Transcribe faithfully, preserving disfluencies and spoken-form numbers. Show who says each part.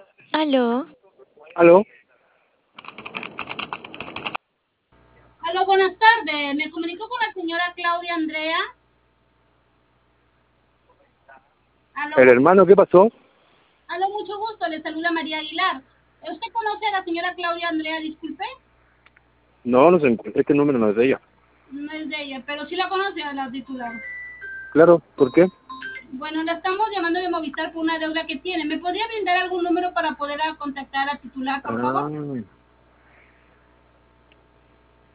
Speaker 1: Aló.
Speaker 2: ¿Aló?
Speaker 3: Aló, buenas tardes. Me comunico con la señora Claudia Andrea. Aló,
Speaker 2: ¿El hermano qué pasó?
Speaker 3: aló, mucho gusto. Le saluda María Aguilar. ¿Usted conoce a la señora Claudia Andrea? Disculpe.
Speaker 2: No, no se encuentra, este número no es de ella.
Speaker 3: No es de ella, pero sí la conoce a la titular.
Speaker 2: Claro, ¿por qué?
Speaker 3: Bueno, la estamos llamando de Movistar por una deuda que tiene. ¿Me podría brindar algún número para poder a- contactar a la titular, por
Speaker 2: Ah,
Speaker 3: favor?